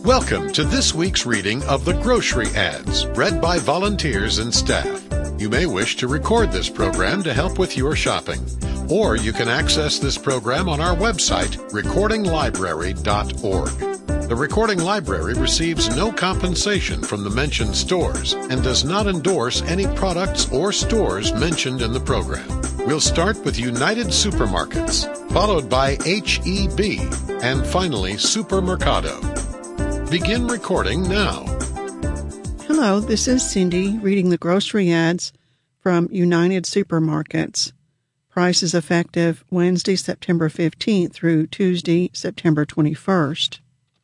Welcome to this week's reading of the Grocery Ads, read by volunteers and staff. You may wish to record this program to help with your shopping, or you can access this program on our website, recordinglibrary.org. The Recording Library receives no compensation from the mentioned stores and does not endorse any products or stores mentioned in the program. We'll start with United Supermarkets, followed by H-E-B, and finally Supermercado. Begin recording now. Hello, this is Cindy reading the grocery ads from United Supermarkets. Prices effective Wednesday, September 15th through Tuesday, September 21st.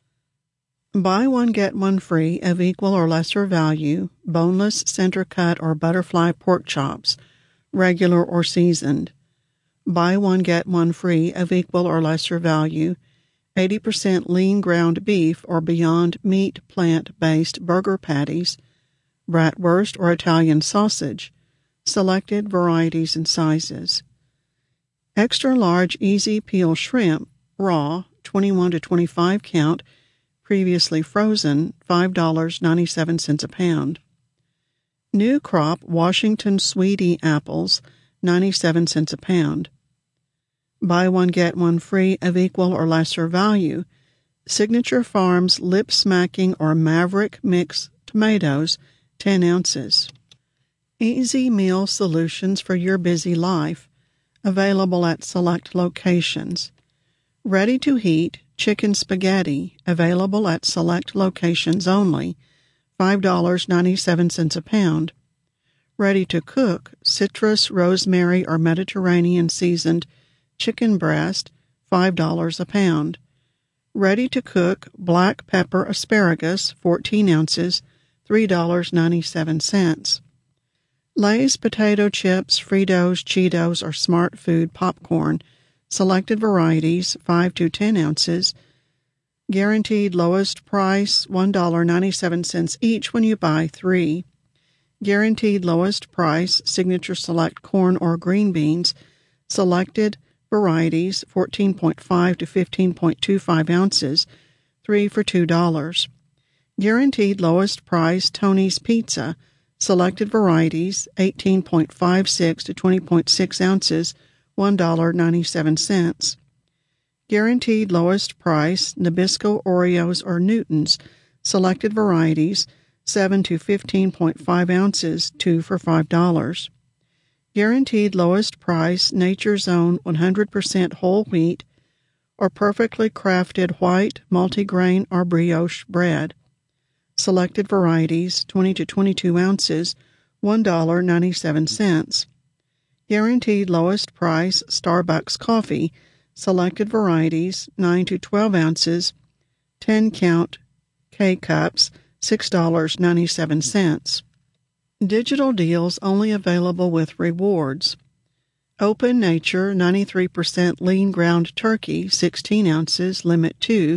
Buy one, get one free of equal or lesser value, boneless, center cut, or butterfly pork chops, regular or seasoned. Buy one, get one free of equal or lesser value, 80% lean ground beef or Beyond Meat plant-based burger patties, bratwurst or Italian sausage, selected varieties and sizes. Extra large easy peel shrimp, raw, 21 to 25 count, previously frozen, $5.97 a pound. New crop Washington Sweetie apples, 97 cents a pound. Buy one, get one free of equal or lesser value, Signature Farms Lip Smacking or Maverick Mix tomatoes, 10 ounces. Easy meal solutions for your busy life, available at select locations. Ready to heat chicken spaghetti, available at select locations only, $5.97 a pound. Ready to cook citrus, rosemary, or Mediterranean seasoned chicken breast, $5 a pound. Ready to cook black pepper asparagus, 14 ounces, $3.97. Lay's potato chips, Fritos, Cheetos, or Smart Food popcorn, selected varieties, 5 to 10 ounces. Guaranteed lowest price, $1.97 each when you buy 3. Guaranteed lowest price, Signature Select corn or green beans, selected varieties, 14.5 to 15.25 ounces, 3 for $2. Guaranteed lowest price, Tony's Pizza, selected varieties, 18.56 to 20.6 ounces, $1.97. Guaranteed lowest price, Nabisco Oreos or Newtons, selected varieties, 7 to 15.5 ounces, 2 for $5. Guaranteed lowest price, Nature's Own 100% whole wheat or perfectly crafted white, multigrain, or brioche bread. Selected varieties, 20 to 22 ounces, $1.97. Guaranteed lowest price, Starbucks coffee, selected varieties, 9 to 12 ounces, 10 count K-cups, $6.97. Digital deals only available with rewards. Open Nature 93% lean ground turkey, 16 ounces, limit 2,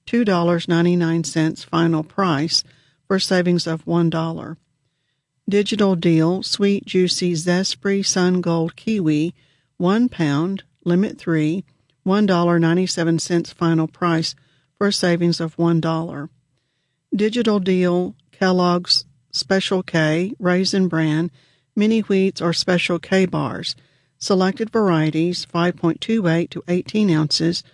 $2.99 final price for savings of $1. Digital deal Sweet Juicy Zespri Sun Gold kiwi, 1 pound, limit 3, $1.97 final price for savings of $1. Digital deal Kellogg's Special K, Raisin Bran, Mini Wheats or Special K bars, selected varieties, 5.28 to 18 ounces,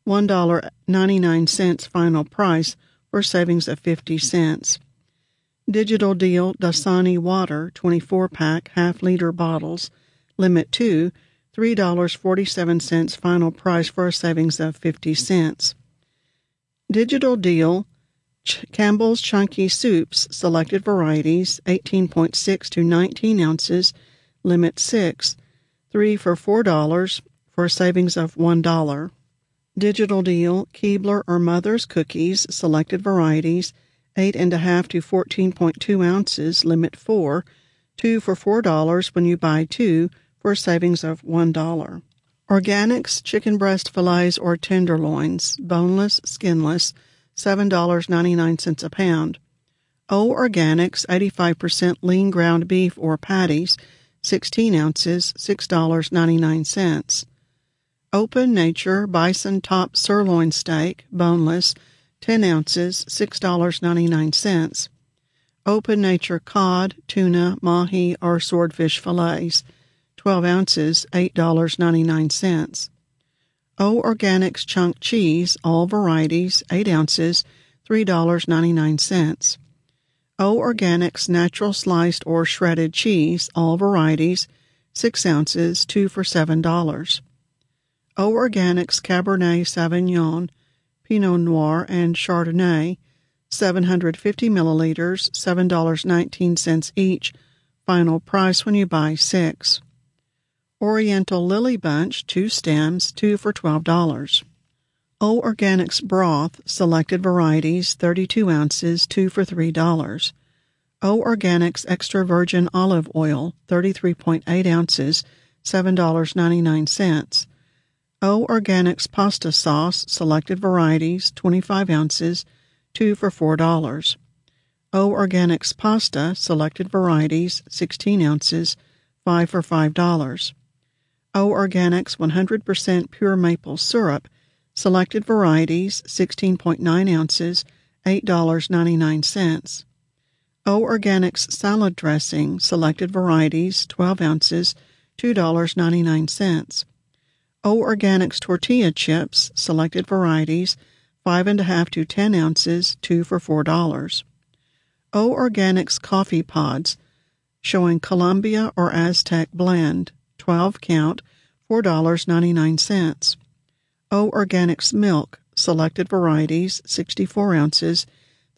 $1.99 final price for savings of 50 cents. Digital deal Dasani water, 24-pack, half-liter bottles, limit 2, $3.47 final price for a savings of 50 cents. Digital deal Campbell's Chunky Soups, selected varieties, 18.6 to 19 ounces, limit 6, 3 for $4 for a savings of $1. Digital deal Keebler or Mother's cookies, selected varieties, 8.5 to 14.2 ounces, limit 4, 2 for $4 when you buy 2 for a savings of $1. Organics chicken breast fillets or tenderloins, boneless, skinless, $7.99 a pound. O Organics 85% lean ground beef or patties, 16 ounces, $6.99. Open Nature bison top sirloin steak, boneless, 10 ounces, $6.99. Open Nature cod, tuna, mahi, or swordfish fillets, 12 ounces, $8.99. O Organics chunk cheese, all varieties, 8 ounces, $3.99. O Organics natural sliced or shredded cheese, all varieties, 6 ounces, 2 for $7. O Organics Cabernet Sauvignon, Pinot Noir, and Chardonnay, 750 milliliters, $7.19 each. Final price when you buy 6. Oriental Lily Bunch, 2 stems, 2 for $12. O Organics Broth, selected varieties, 32 ounces, 2 for $3. O Organics Extra Virgin Olive Oil, 33.8 ounces, $7.99. O Organics Pasta Sauce, selected varieties, 25 ounces, 2 for $4. O Organics Pasta, selected varieties, 16 ounces, 5 for $5. O Organics 100% Pure Maple Syrup, selected varieties, 16.9 ounces, $8.99. O Organics Salad Dressing, selected varieties, 12 ounces, $2.99. O Organics Tortilla Chips, selected varieties, 5.5 to 10 ounces, 2 for $4. O Organics Coffee Pods, showing Columbia or Aztec Blend, 12 count, $4.99. O Organics Milk, selected varieties, 64 ounces,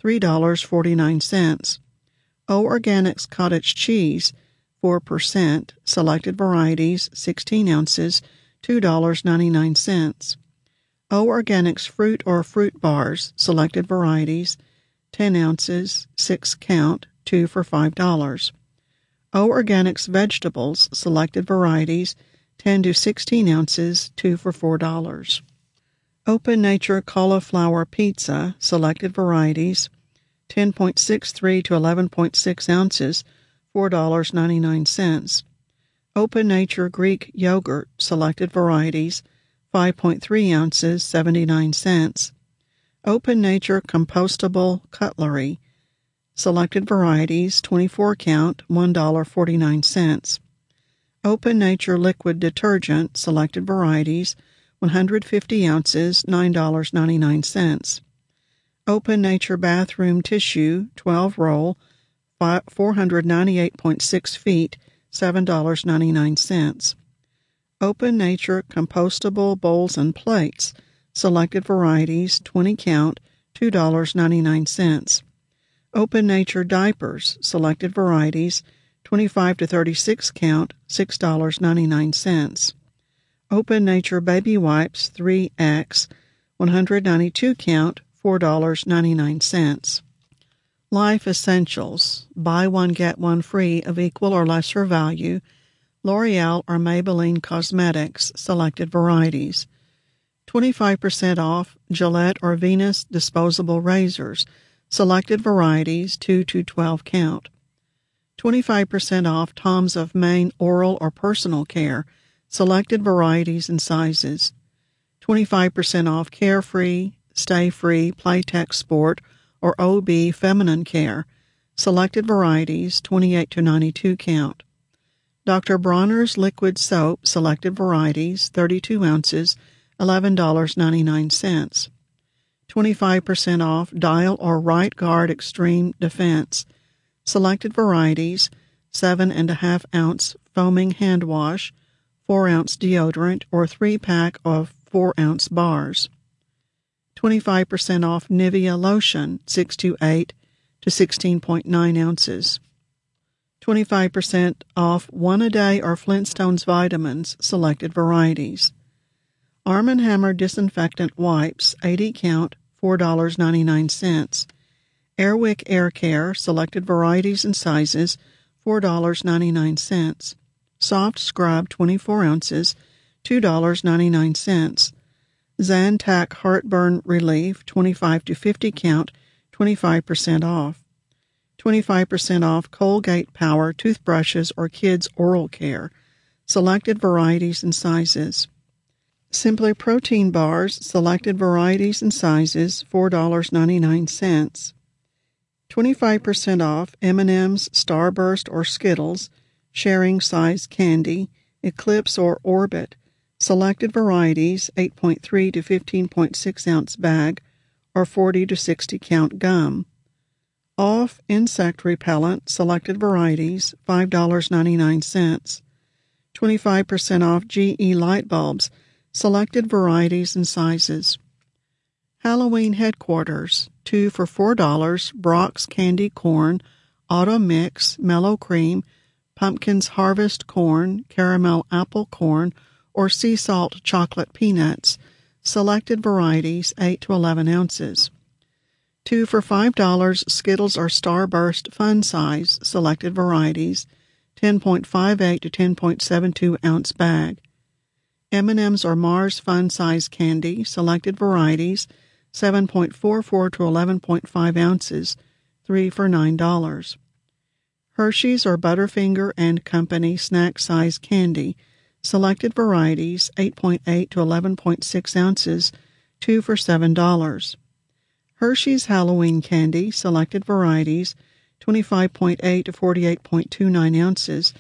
$3.49. O Organics Cottage Cheese, 4%, selected varieties, 16 ounces, $2.99. O Organics Fruit or Fruit Bars, selected varieties, 10 ounces, 6 count, 2 for $5. O Organics Vegetables, selected varieties, 10 to 16 ounces, 2 for $4. Open Nature Cauliflower Pizza, selected varieties, 10.63 to 11.6 ounces, $4.99. Open Nature Greek Yogurt, selected varieties, 5.3 ounces, 79 cents. Open Nature Compostable Cutlery, selected varieties, 24 count, $1.49. Open Nature Liquid Detergent, selected varieties, 150 ounces, $9.99. Open Nature Bathroom Tissue, 12 roll, 498.6 feet, $7.99. Open Nature Compostable Bowls and Plates, selected varieties, 20 count, $2.99. Open Nature Diapers, selected varieties, 25 to 36 count, $6.99. Open Nature Baby Wipes 3X, 192 count, $4.99. Life Essentials, buy one get one free of equal or lesser value, L'Oreal or Maybelline Cosmetics, selected varieties. 25% off Gillette or Venus disposable razors, selected varieties, 2 to 12 count. 25% off Tom's of Maine oral or personal care, selected varieties and sizes. 25% off Carefree, Stay Free, Playtex Sport, or OB Feminine Care, selected varieties, 28 to 92 count. Dr. Bronner's Liquid Soap, selected varieties, 32 ounces, $11.99. 25% off Dial or Right Guard Extreme Defense, selected varieties, 7.5 ounce foaming hand wash, 4 ounce deodorant, or 3-pack of 4 ounce bars. 25% off Nivea lotion, 6 to 8 to 16.9 ounces. 25% off One A Day or Flintstones vitamins, selected varieties. Arm & Hammer disinfectant wipes, 80 count, $4.99. Airwick Air Care, selected varieties and sizes, $4.99. Soft Scrub, 24 ounces, $2.99. Zantac Heartburn Relief, 25 to 50 count, 25% off. 25% off Colgate Power toothbrushes or kids' oral care, selected varieties and sizes. Simply Protein bars, selected varieties and sizes, $4.99. 25% off M&M's, Starburst, or Skittles, sharing size candy, Eclipse or Orbit, selected varieties, 8.3 to 15.6 ounce bag, or 40 to 60 count gum. Off insect repellent, selected varieties, $5.99. 25% off GE light bulbs, selected varieties and sizes. Halloween headquarters, 2 for $4, Brock's Candy Corn, Auto Mix, Mellow Cream, Pumpkin's Harvest Corn, Caramel Apple Corn, or Sea Salt Chocolate Peanuts, selected varieties, 8 to 11 ounces. 2 for $5, Skittles or Starburst Fun Size, selected varieties, 10.58 to 10.72 ounce bag. M&M's or Mars Fun Size Candy, selected varieties, 7.44 to 11.5 ounces, 3 for $9. Hershey's or Butterfinger and Company Snack Size Candy, selected varieties, 8.8 to 11.6 ounces, 2 for $7. Hershey's Halloween Candy, selected varieties, 25.8 to 48.29 ounces,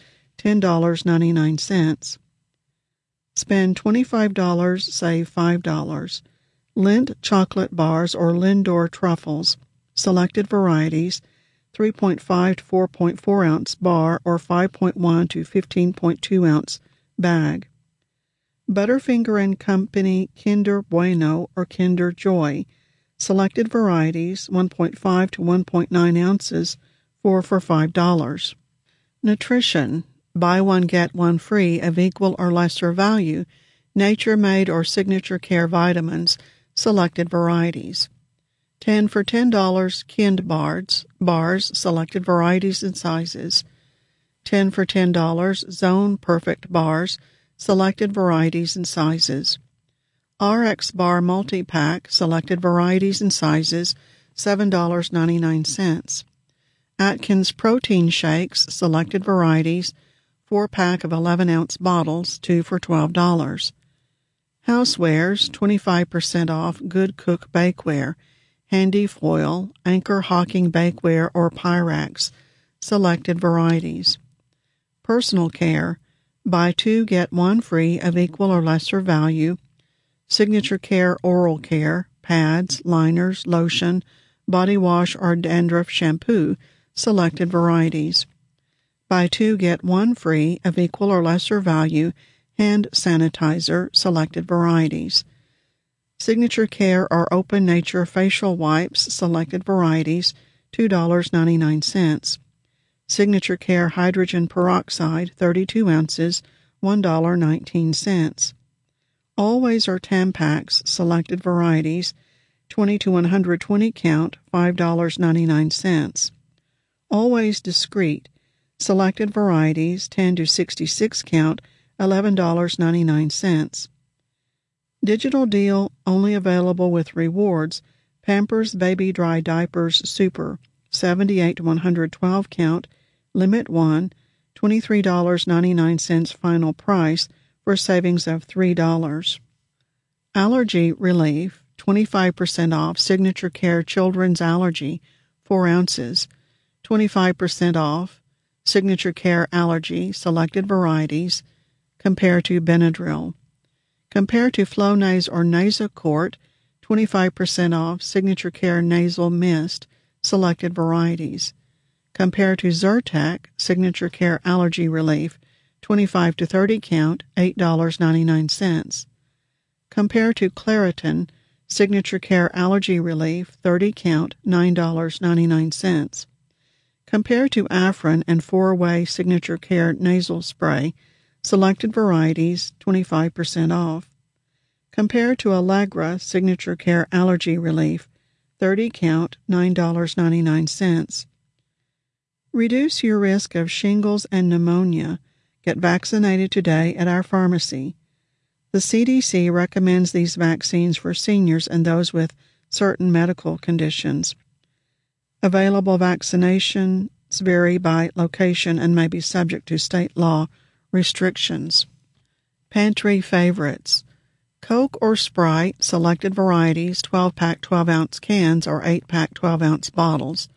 $10.99. Spend $25, save $5. Lindt chocolate bars or Lindor truffles, selected varieties, 3.5 to 4.4 ounce bar or 5.1 to 15.2 ounce bag. Butterfinger and Company Kinder Bueno or Kinder Joy, selected varieties, 1.5 to 1.9 ounces, 4 for $5. Nutrition, buy one get one free of equal or lesser value, Nature Made or Signature Care vitamins, selected varieties. 10 for $10 Kind bars, selected varieties and sizes. 10 for $10 Zone Perfect bars, selected varieties and sizes. RX Bar Multi-Pack, selected varieties and sizes, $7.99. Atkins Protein Shakes, selected varieties, 4-pack of 11-ounce bottles, 2 for $12. Housewares, 25% off Good Cook Bakeware, Handy Foil, Anchor Hawking Bakeware or Pyrex, selected varieties. Personal Care, buy 2 get 1 free of equal or lesser value, Signature Care Oral Care, pads, liners, lotion, body wash or dandruff shampoo, selected varieties. Buy 2 get 1 free of equal or lesser value, hand sanitizer, selected varieties. Signature Care or Open Nature facial wipes, selected varieties, $2.99. Signature Care hydrogen peroxide, 32 ounces, $1.19. Always or Tampax, selected varieties, 20 to 120 count, $5.99. Always Discreet, selected varieties, 10 to 66 count, $11.99. Digital deal only available with rewards, Pampers Baby Dry Diapers Super, 78 to 112 count, limit 1, $23.99 final price for savings of $3. Allergy Relief, 25% off Signature Care Children's Allergy, 4 ounces, 25% off Signature Care Allergy, selected varieties, compare to Benadryl. Compare to Flonase or Nasacort, 25% off Signature Care Nasal Mist, selected varieties. Compare to Zyrtec, Signature Care Allergy Relief, 25 to 30 count, $8.99. Compare to Claritin, Signature Care Allergy Relief, 30 count, $9.99. Compare to Afrin and 4-Way Signature Care Nasal Spray, selected varieties, 25% off. Compare to Allegra Signature Care Allergy Relief, 30 count, $9.99. Reduce your risk of shingles and pneumonia. Get vaccinated today at our pharmacy. The CDC recommends these vaccines for seniors and those with certain medical conditions. Available vaccinations vary by location and may be subject to state law restrictions. Pantry Favorites. Coke or Sprite, selected varieties, 12-pack 12-ounce cans or 8-pack 12-ounce bottles,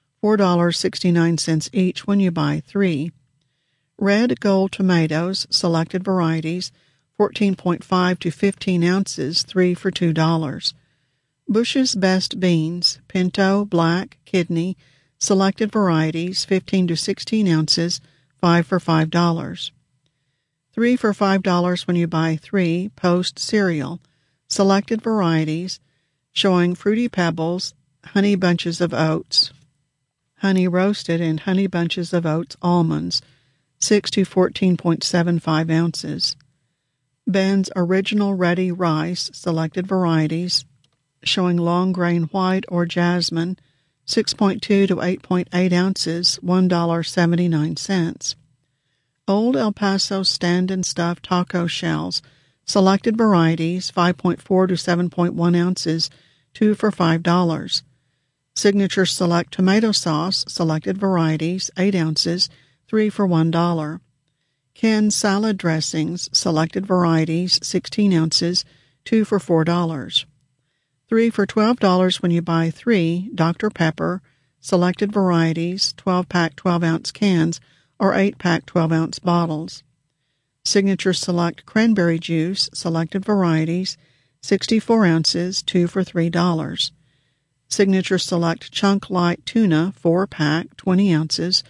$4.69 each when you buy 3. Red Gold tomatoes, selected varieties, 14.5 to 15 ounces, 3 for $2. Bush's Best Beans, Pinto, Black, Kidney, selected varieties, 15 to 16 ounces, 5 for $5. 3 for $5 when you buy 3 Post cereal, selected varieties, showing Fruity Pebbles, Honey Bunches of Oats, Honey Roasted, and Honey Bunches of Oats almonds, 6 to 14.75 ounces. Ben's Original Ready Rice, selected varieties, showing long grain white or jasmine, 6.2 to 8.8 ounces, $1.79. Old El Paso Stand and Stuff taco shells, selected varieties, 5.4 to 7.1 ounces, 2 for $5. Signature Select tomato sauce, selected varieties, 8 ounces, 3 for $1. Ken salad dressings, selected varieties, 16 ounces, 2 for $4. 3 for $12 when you buy 3 Dr. Pepper, selected varieties, 12-pack 12-ounce cans, or 8-pack 12-ounce bottles. Signature Select cranberry juice, selected varieties, 64 ounces, 2 for $3. Signature Select Chunk Light tuna, 4-pack, 20 ounces,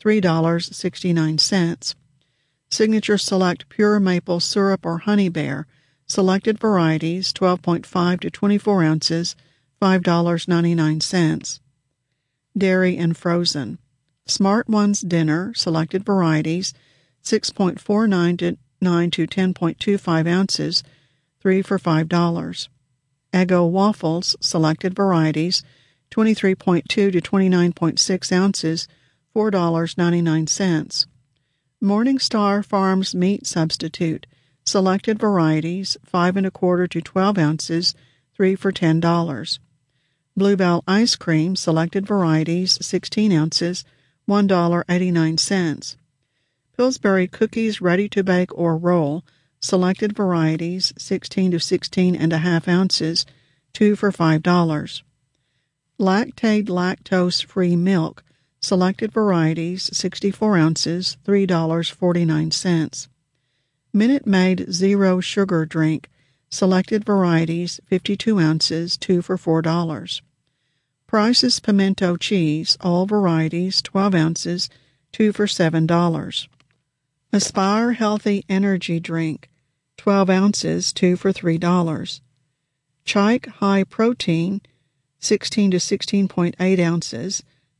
$3.69. Signature Select Pure Maple Syrup or Honey Bear, selected varieties, 12.5 to 24 ounces, $5.99. Dairy and Frozen. Smart Ones Dinner, selected varieties, 6.49 to 9 to 10.25 ounces, 3 for $5. Eggo Waffles, selected varieties, 23.2 to 29.6 ounces, $4.99. Morningstar Farms Meat Substitute, selected varieties, 5 1/4 to 12 ounces, 3 for $10. Bluebell Ice Cream, selected varieties, 16 ounces, $1.89. Pillsbury Cookies Ready to Bake or Roll, selected varieties, 16 to 16.5 ounces, 2 for $5. Lactaid Lactose-Free Milk, selected varieties, 64 ounces, $3.49. Minute Maid Zero Sugar Drink, selected varieties, 52 ounces, 2 for $4. Price's Pimento Cheese, all varieties, 12 ounces, 2 for $7. Aspire Healthy Energy Drink, 12 ounces, 2 for $3. Chike High Protein, 16 to 16.8 ounces,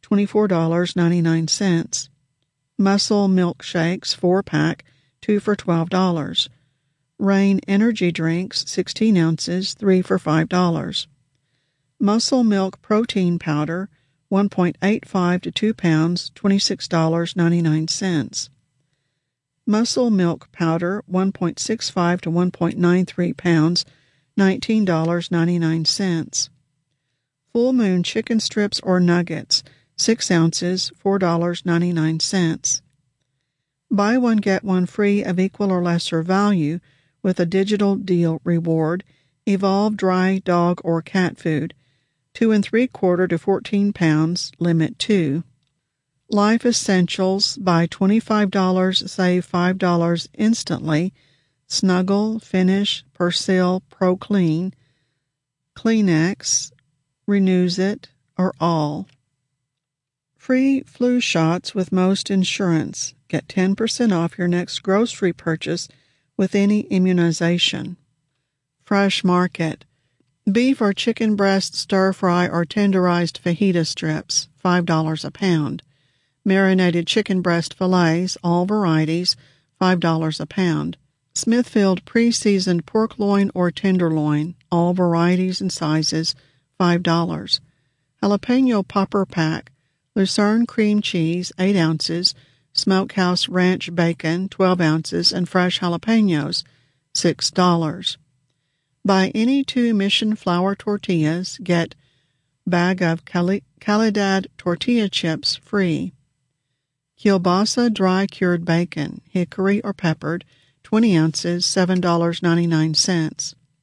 $24.99. Muscle Milkshakes, 4-pack, 2 for $12. Rain Energy Drinks, 16 ounces, 3 for $5. Muscle Milk Protein Powder, 1.85 to 2 pounds, $26.99. Muscle Milk Powder, 1.65 to 1.93 pounds, $19.99. Full Moon Chicken Strips or Nuggets, 6 ounces, $4.99. Buy one, get one free of equal or lesser value with a digital deal reward, Evolve Dry Dog or Cat Food, 2 3/4 to 14 pounds, limit 2. Life Essentials, buy $25, save $5 instantly, Snuggle, Finish, Persil, Pro Clean, Kleenex, Renews It, or all. Free flu shots with most insurance. Get 10% off your next grocery purchase with any immunization. Fresh Market. Beef or chicken breast stir-fry or tenderized fajita strips, $5 a pound. Marinated chicken breast fillets, all varieties, $5 a pound. Smithfield pre-seasoned pork loin or tenderloin, all varieties and sizes, $5. Jalapeno popper pack, Lucerne cream cheese, 8 ounces, Smokehouse Ranch bacon, 12 ounces, and fresh jalapenos, $6. Buy any 2 Mission flour tortillas, get bag of Calidad tortilla chips free. Kielbasa dry cured bacon, hickory or peppered, 20 ounces, $7.99.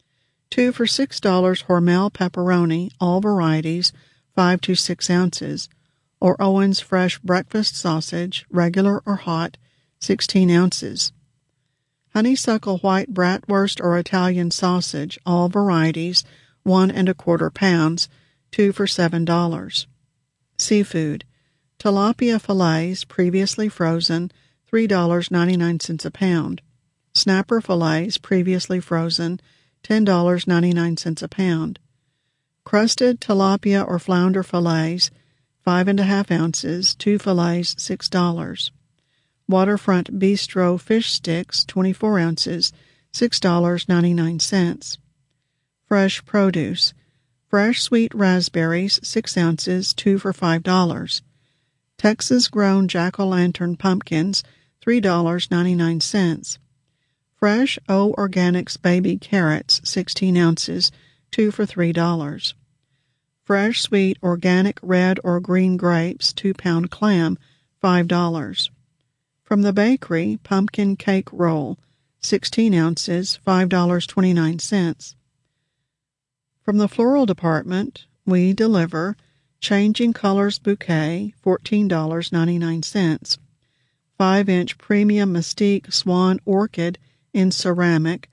2 for $6 Hormel pepperoni, all varieties, 5 to 6 ounces, or Owens fresh breakfast sausage, regular or hot, 16 ounces. Honeysuckle white bratwurst or Italian sausage, all varieties, 1 1/4 pounds, 2 for $7. Seafood. Tilapia fillets, previously frozen, $3.99 a pound. Snapper fillets, previously frozen, $10.99 a pound. Crusted tilapia or flounder fillets, 5 1/2 ounces, 2 fillets, $6. Waterfront Bistro fish sticks, 24 ounces, $6.99. Fresh produce. Fresh sweet raspberries, 6 ounces, 2 for $5. Texas-grown jack-o'-lantern pumpkins, $3.99. Fresh O Organics baby carrots, 16 ounces, 2 for $3. Fresh sweet organic red or green grapes, 2-pound clam, $5. From the bakery, pumpkin cake roll, 16 ounces, $5.29. From the floral department, we deliver Changing Colors bouquet, $14.99. 5-inch premium Mystique Swan orchid in ceramic,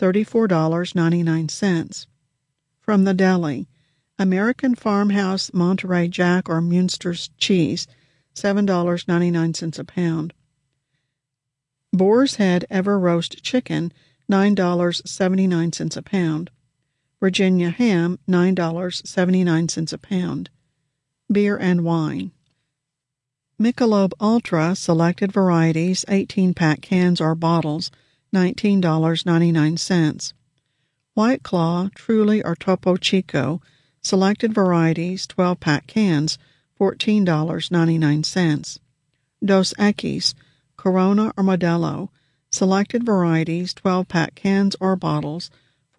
$34.99. From the deli, American Farmhouse Monterey Jack or Munster's cheese, $7.99 a pound. Boar's Head Ever Roast chicken, $9.79 a pound. Virginia ham, $9.79 a pound. Beer and wine. Michelob Ultra selected varieties, 18-pack cans or bottles, $19.99. White Claw, Truly or Topo Chico, selected varieties, 12-pack cans, $14.99. Dos Equis, Corona or Modelo, selected varieties, 12-pack cans or bottles,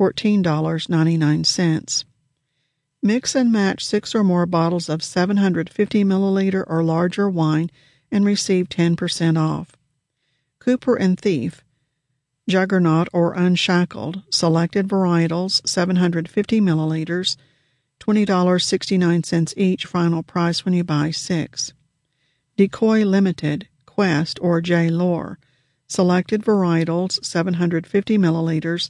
$14.99. Mix and match 6 or more bottles of 750 milliliter or larger wine and receive 10% off. Cooper and Thief, Juggernaut or Unshackled, selected varietals, 750 milliliters, $20.69 each, final price when you buy 6. Decoy Limited, Quest or J. Lore, selected varietals, 750 milliliters,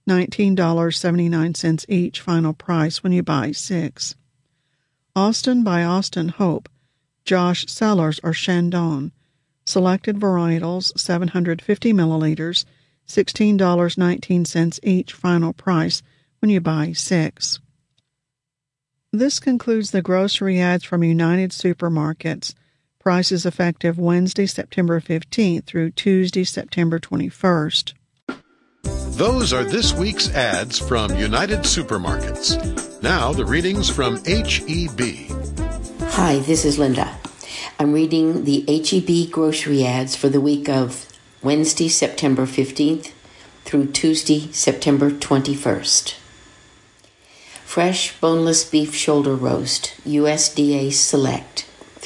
$19.79 each, final price when you buy 6. Austin by Austin Hope, Josh Cellars or Shandong, selected varietals, 750 milliliters, $16.19 each, final price when you buy 6. This concludes the grocery ads from United Supermarkets. Prices effective Wednesday, September 15th through Tuesday, September 21st. Those are this week's ads from United Supermarkets. Now the readings from H-E-B. Hi, this is Linda. I'm reading the H-E-B grocery ads for the week of Wednesday, September 15th through Tuesday, September 21st. Fresh boneless beef shoulder roast, USDA Select,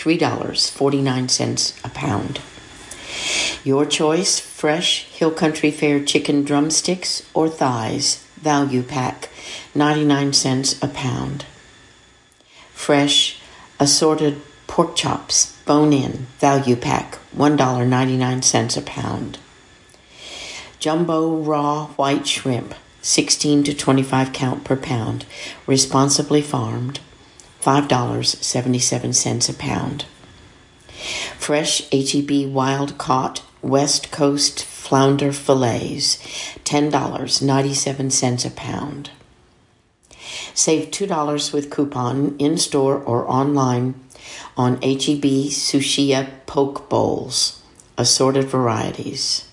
$3.49 a pound. Your choice, fresh Hill Country Fare chicken drumsticks or thighs, value pack, 99 cents a pound. Fresh assorted pork chops, bone-in, value pack, $1.99 a pound. Jumbo raw white shrimp, 16 to 25 count per pound, responsibly farmed, $5.77 a pound. Fresh H-E-B wild caught West Coast flounder fillets, $10.97 a pound. Save $2 with coupon in-store or online on H-E-B Sushia poke bowls, assorted varieties.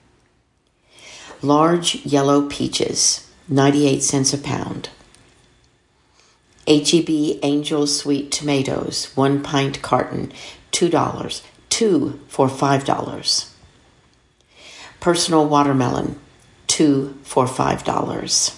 Large yellow peaches, 98 cents a pound. H-E-B Angel Sweet Tomatoes, 1 pint carton, $2, 2 for $5. Personal watermelon, 2 for $5.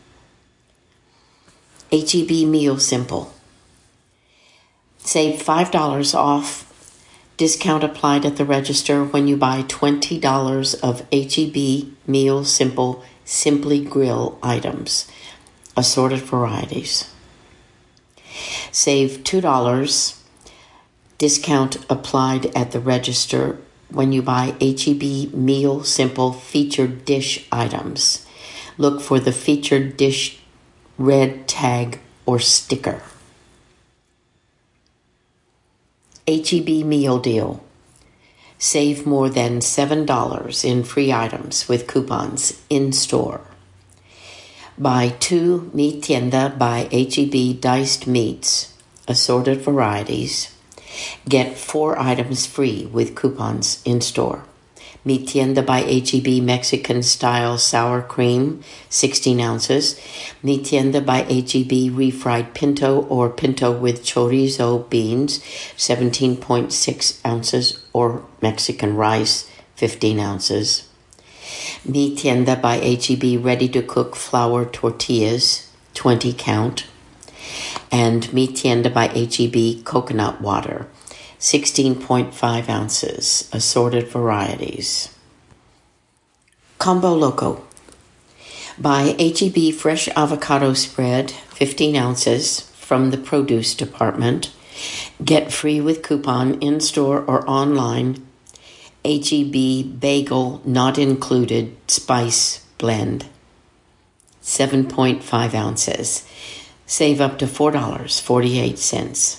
H-E-B Meal Simple. Save $5 off. Discount applied at the register when you buy $20 of H-E-B Meal Simple Simply Grill items. assorted varieties. Save $2, discount applied at the register when you buy H-E-B Meal Simple featured dish items. Look for the featured dish red tag or sticker. H-E-B Meal Deal. Save more than $7 in free items with coupons in-store. Buy 2 Mi Tienda by H-E-B diced meats, assorted varieties. Get 4 items free with coupons in-store. Mi Tienda by H-E-B Mexican-style sour cream, 16 ounces. Mi Tienda by H-E-B refried pinto or pinto with chorizo beans, 17.6 ounces, or Mexican rice, 15 ounces. Mi Tienda by H-E-B ready-to-cook flour tortillas, 20 count. And Mi Tienda by H-E-B coconut water, 16.5 ounces, assorted varieties. Combo Loco. Buy H-E-B fresh avocado spread, 15 ounces, from the produce department. Get free with coupon in-store or online. H-E-B bagel not included spice blend, 7.5 ounces. Save up to $4.48.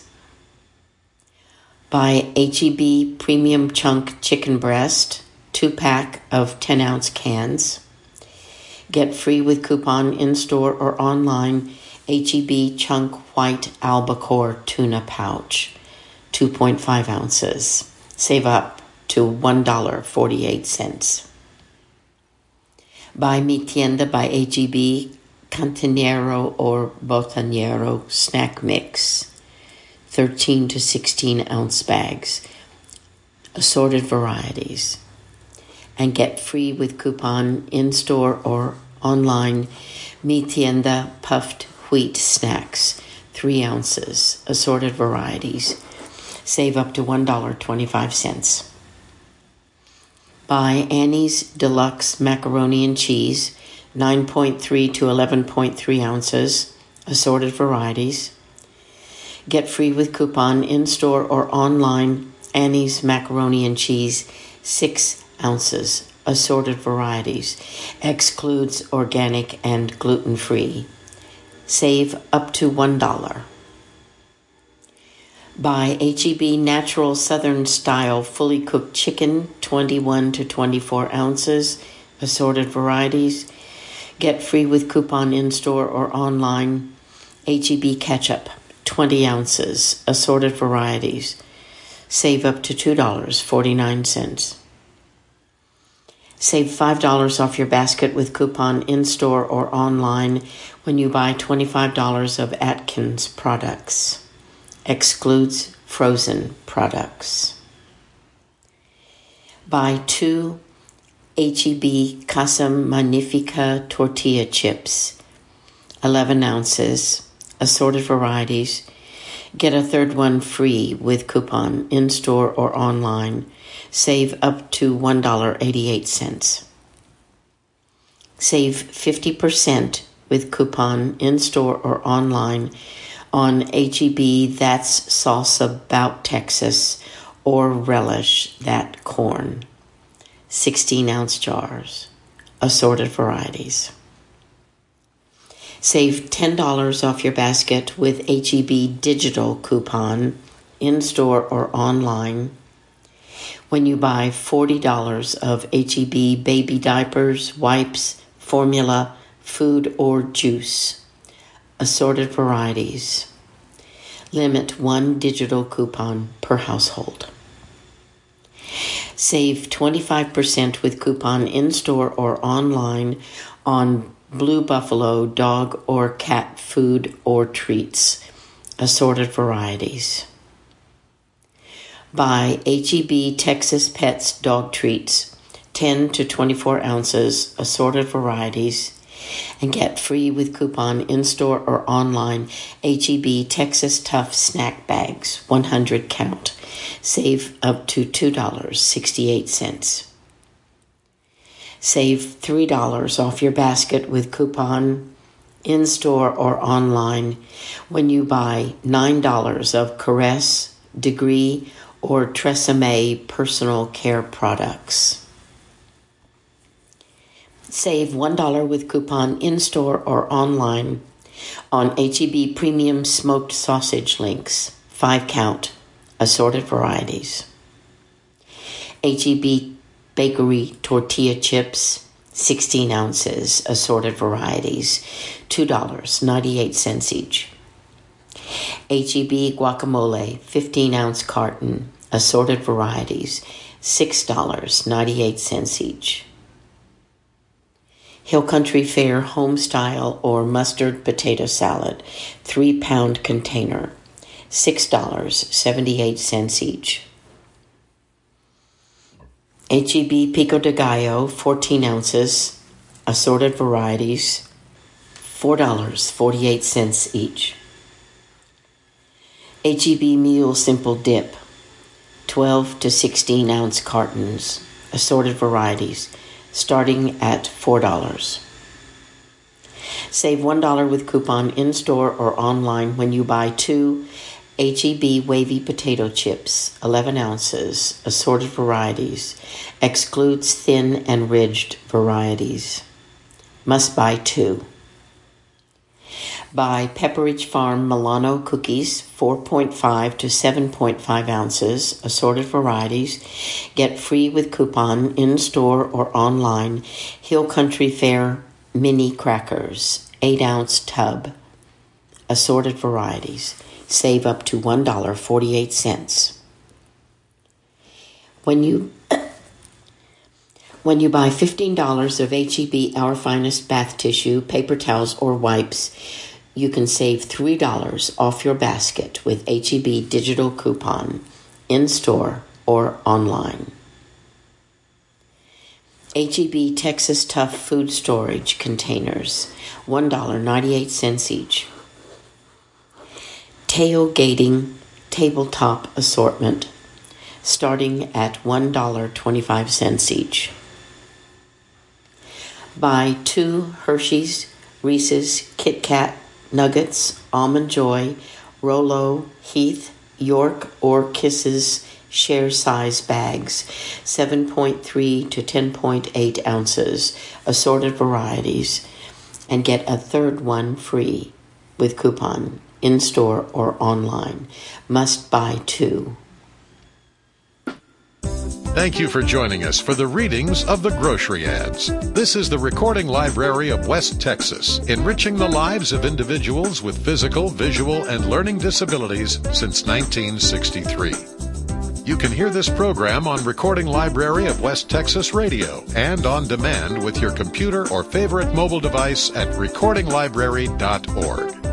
Buy H-E-B premium chunk chicken breast, 2-pack of 10-ounce cans. Get free with coupon in-store or online. H-E-B chunk white albacore tuna pouch, 2.5 ounces. Save up to $1.48. Buy Mi Tienda by H-E-B Cantinero or Botanero snack mix, 13 to 16 ounce bags, assorted varieties. And get free with coupon in-store or online. Mi Tienda puffed wheat snacks, 3 ounces, assorted varieties. Save up to $1.25. Buy Annie's Deluxe Macaroni and Cheese, 9.3 to 11.3 ounces, assorted varieties. Get free with coupon in-store or online. Annie's Macaroni and Cheese, 6 ounces, assorted varieties. Excludes organic and gluten-free. Save up to $1. Buy H-E-B Natural Southern Style Fully Cooked Chicken, 21 to 24 ounces, assorted varieties. Get free with coupon in-store or online. H-E-B Ketchup, 20 ounces, assorted varieties. Save up to $2.49. Save $5 off your basket with coupon in-store or online when you buy $25 of Atkins products. Excludes frozen products. Buy 2 H-E-B Casa Magnifica tortilla chips, 11 ounces, assorted varieties. Get a third one free with coupon in-store or online. Save up to $1.88. Save 50% with coupon in-store or online on H-E-B That's Salsa Bout Texas or Relish That Corn, 16-ounce jars, assorted varieties. Save $10 off your basket with H-E-B digital coupon in-store or online when you buy $40 of H-E-B baby diapers, wipes, formula, food, or juice, assorted varieties. Limit 1 digital coupon per household. Save 25% with coupon in-store or online on Blue Buffalo dog or cat food or treats, assorted varieties. Buy H-E-B Texas Pets dog treats, 10 to 24 ounces, assorted varieties, and get free with coupon in-store or online H-E-B Texas Tough snack bags, 100 count. Save up to $2.68. Save $3 off your basket with coupon in-store or online when you buy $9 of Caress, Degree, or Tresemme personal care products. Save $1 with coupon in-store or online on H-E-B premium smoked sausage links, 5-count, assorted varieties. H-E-B bakery tortilla chips, 16 ounces, assorted varieties, $2.98 each. H-E-B guacamole, 15-ounce carton, assorted varieties, $6.98 each. Hill Country Fare Homestyle or Mustard Potato Salad, 3-pound container, $6.78 each. H-E-B Pico de Gallo, 14 ounces, assorted varieties, $4.48 each. H-E-B Meal Simple Dip, 12 to 16 ounce cartons, assorted varieties, starting at $4. Save $1 with coupon in-store or online when you buy 2 H-E-B wavy potato chips, 11 ounces, assorted varieties, excludes thin and ridged varieties. Must buy 2. Buy Pepperidge Farm Milano cookies, 4.5 to 7.5 ounces, assorted varieties. Get free with coupon in-store or online. Hill Country Fare mini crackers, 8-ounce tub, assorted varieties. Save up to $1.48. When you buy $15 of H-E-B Our Finest bath tissue, paper towels, or wipes, you can save $3 off your basket with H-E-B digital coupon, in-store or online. H-E-B Texas Tough food storage containers, $1.98 each. Tailgating tabletop assortment, starting at $1.25 each. Buy 2 Hershey's, Reese's, Kit Kat, Nuggets, Almond Joy, Rolo, Heath, York, or Kisses share size bags, 7.3 to 10.8 ounces, assorted varieties, and get a third one free with coupon in-store or online. Must buy 2. Thank you for joining us for the readings of the grocery ads. This is the Recording Library of West Texas, enriching the lives of individuals with physical, visual, and learning disabilities since 1963. You can hear this program on Recording Library of West Texas Radio and on demand with your computer or favorite mobile device at recordinglibrary.org.